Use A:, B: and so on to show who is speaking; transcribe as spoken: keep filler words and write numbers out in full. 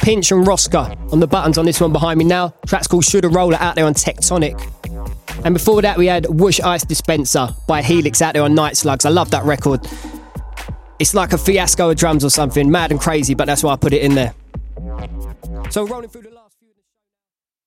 A: Pinch and Rosca on the buttons on this one behind me now. Track's called Shoulda Roller out there on Tectonic. And before that we had Whoosh Ice Dispenser by Helix out there on Night Slugs. I love that record. It's like a fiasco of drums or something, mad and crazy, but that's why I put it in there. So rolling through the last